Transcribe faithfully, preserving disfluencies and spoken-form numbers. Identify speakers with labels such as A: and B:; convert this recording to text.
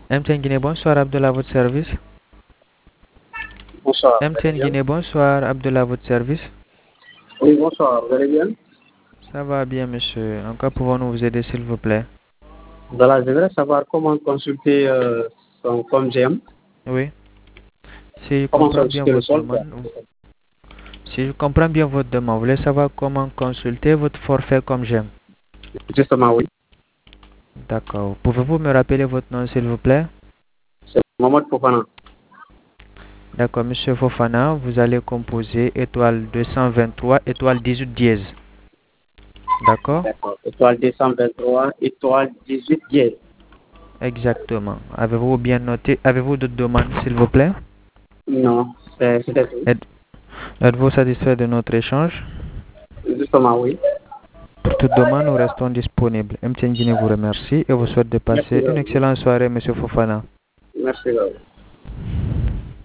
A: M T N Guinée, bonsoir, Abdullah, à votre service.
B: Bonsoir, vous allez
A: M T N
B: bien?
A: Guinée, bonsoir, Abdullah, à votre service.
B: Oui, bonsoir, vous allez bien?
A: Ça va bien, monsieur. En quoi pouvons-nous vous aider, s'il vous plaît?
B: Voilà, je voudrais savoir comment consulter euh, son compte G M.
A: Oui. Si je
B: Comment
A: comprends bien
B: solliciter le
A: votre
B: solde?
A: demande, vous- si je comprends bien votre demande, vous voulez savoir comment consulter votre forfait comme j'aime.
B: Justement, oui.
A: D'accord. Pouvez-vous me rappeler votre nom, s'il vous plaît?
B: C'est Mohamed Fofana.
A: D'accord, monsieur Fofana, vous allez composer étoile deux cent vingt-trois, étoile dix-huit dièse. D'accord?
B: D'accord. Étoile deux cent vingt-trois, étoile dix-huit dièse.
A: Exactement. Avez-vous bien noté? Avez-vous d'autres demandes, s'il vous plaît?
B: Non, c'est c'était tout.
A: Êtes- Êtes-vous satisfait de notre échange?
B: Justement, oui.
A: Pour toute demande, nous restons disponibles. M T N Guinée vous remercie et vous souhaite de
B: Merci,
A: passer une
B: euh,
A: excellente soirée, monsieur Fofana.
B: merci. euh.